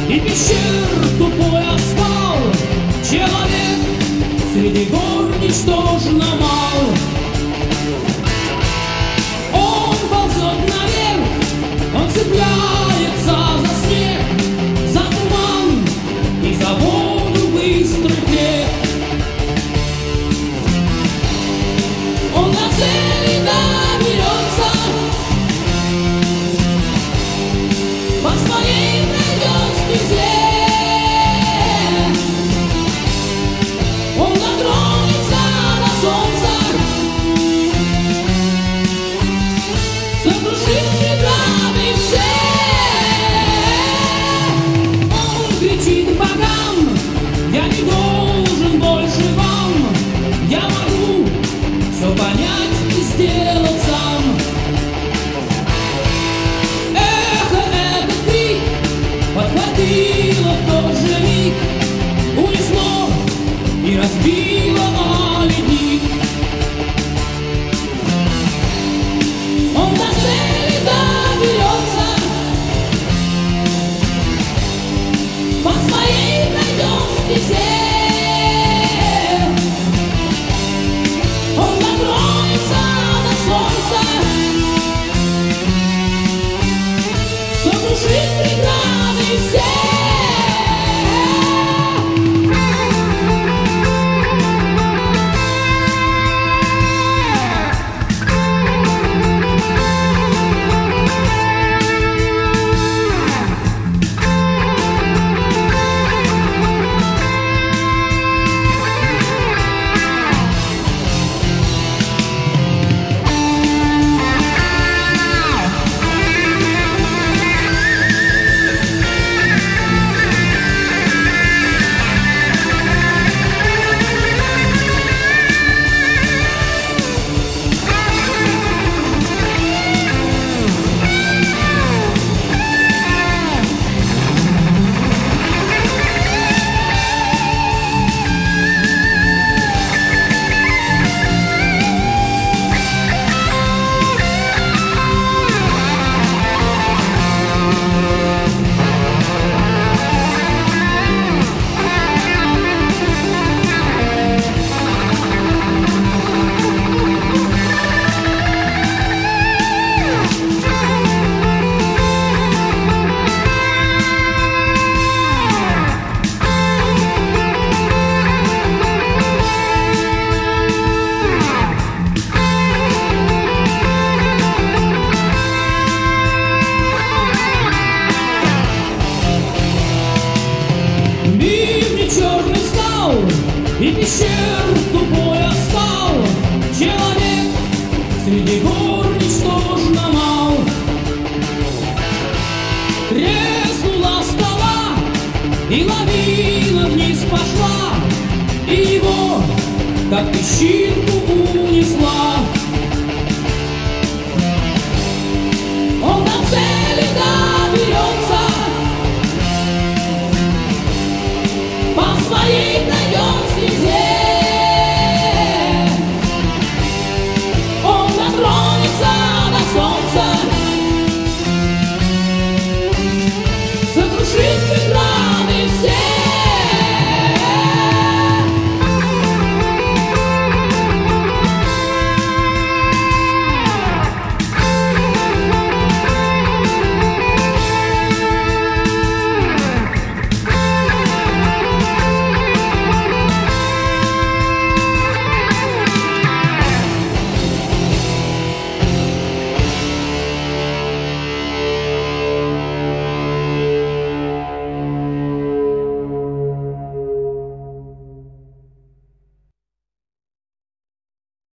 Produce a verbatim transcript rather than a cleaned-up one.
И пещер тупой асфальт. Человек среди гор ничтожно мал. Он ползет наверх, он цепляется за снег, за туман и за воду быстрых рек. Он до цели доберется, по своей пройдет стезе. Он дотронется до солнца, сокрушит преграды все. Он кричит богам: я не должен больше вам, я могу все понять и сделать сам. Эхо этот крик подхватило в тот же миг, унесло и разбило о ледник. Он до цели доберется, по своей пройдет стезе. Он дотронется до солнца, сокрушит преграды все. Черный скал и пещер тупой асфальт. Человек среди гор ничтожно мал. Треснула скала, и лавина вниз пошла, и его, как песчинку, унесла.